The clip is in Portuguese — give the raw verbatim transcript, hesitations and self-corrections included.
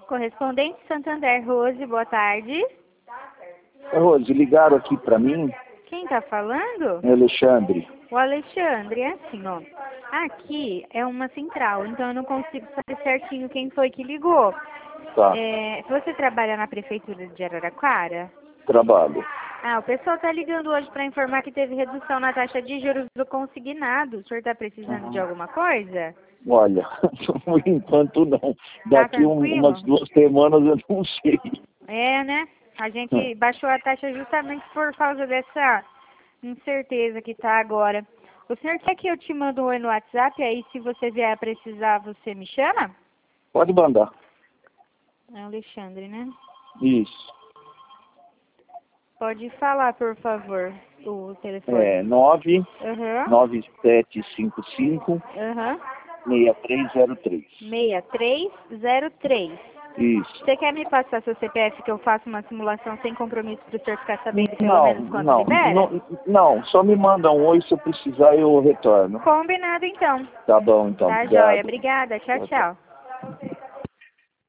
Correspondente Santander, Rose, boa tarde. Rose, ligaram aqui pra mim. Quem tá falando? É Alexandre. O Alexandre, é assim, ó. Aqui é uma central, então eu não consigo saber certinho quem foi que ligou. Tá. É, você trabalha na prefeitura de Araraquara? Trabalho. Ah, o pessoal tá ligando hoje para informar que teve redução na taxa de juros do consignado. O senhor tá precisando Uhum. de alguma coisa? Olha, por enquanto não. Tá Daqui um, tranquilo? umas duas semanas eu não sei. É, né? A gente baixou a taxa justamente por causa dessa incerteza que tá agora. O senhor quer que eu te mando um oi no WhatsApp? Aí se você vier a precisar, você me chama? Pode mandar. É o Alexandre, né? Isso. Pode falar, por favor, o telefone. É nove Aham. nove sete cinco cinco Aham. seis três zero três. seis três zero três. Isso. Você quer me passar seu C P F que eu faça uma simulação sem compromisso para o senhor ficar sabendo pelo Não, menos quanto não, libera? não, não, só me manda um oi, se eu precisar eu retorno. Combinado então. Tá bom, então. Tá Obrigado. joia. Obrigada. Tchau, Tchau, tchau. tchau.